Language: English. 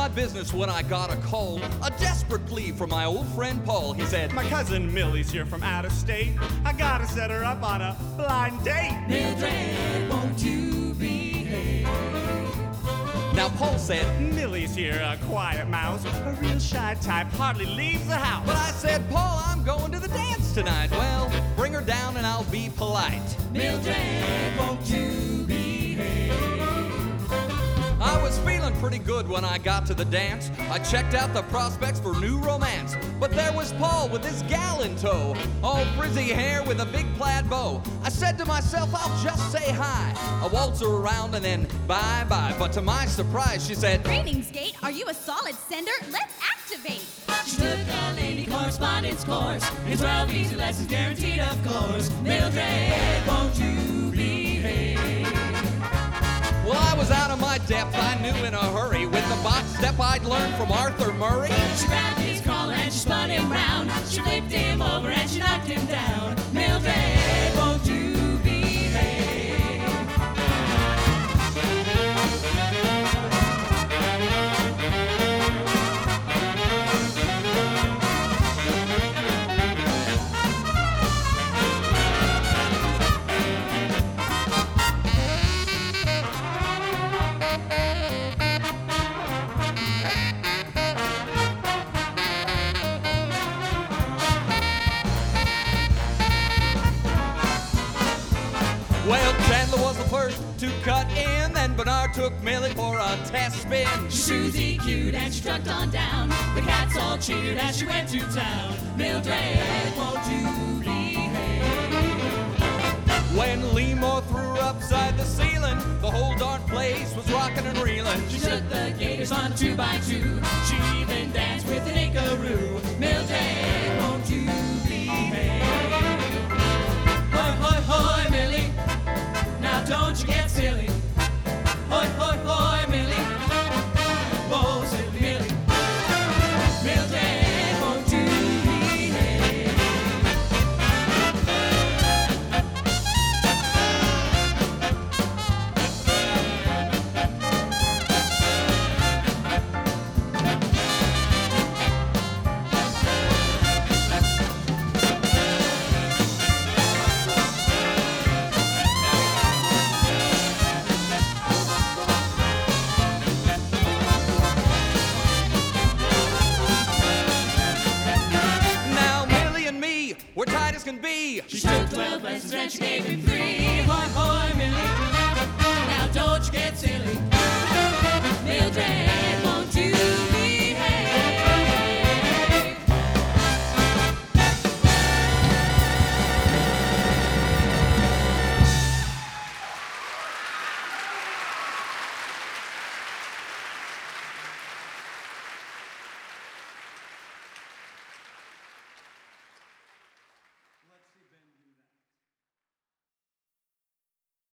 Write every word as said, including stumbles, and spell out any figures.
my business when I got a call. A desperate plea from my old friend Paul. He said, my cousin Millie's here from out of state. I gotta set her up on a blind date. Mildred, won't you behave? Now Paul said, Millie's here, a quiet mouse. A real shy type, hardly leaves the house. but I said, Paul, I'm going to the dance tonight. Well, bring her down and I'll be polite. Mildred, won't you behave? I was feeling pretty good when I got to the dance. I checked out the prospects for new romance. But there was Paul with his gal in tow, all frizzy hair with a big plaid bow. I said to myself, I'll just say hi. I waltz her around and then bye-bye. But to my surprise, she said, Greetings, Gate. Are you a solid sender? Let's activate. She took a lady correspondence course. In twelve easy lessons guaranteed, of course. Mildred, won't you behave? well, I was out of my depth, I knew in a hurry. With the box step I'd learned from Arthur Murray. She grabbed his collar and she spun him round. She flipped him over and she knocked him down. Mildred, won't you behave? Well, Chandler was the first to cut in. Then Bernard took Millie for a test spin. She Susie cued and she trucked on down. The cats all cheered as she went to town. Mildred, won't you behave? When Lemore threw her upside the ceiling, the whole darn place was rocking and reeling. She took the gators on two by two. She even danced with an inkaroo. Mildred, won't you behave? Hoy, hoy, hoy, Millie. Now don't you get silly. Hoy, hoy, hoy, Millie. Whoa, silly Millie. Mildred, won't you behave? We're tight as can be. She took twelve lessons and she gave him three. Hoy, hoy, Millie. Now don't you get silly. Mildred.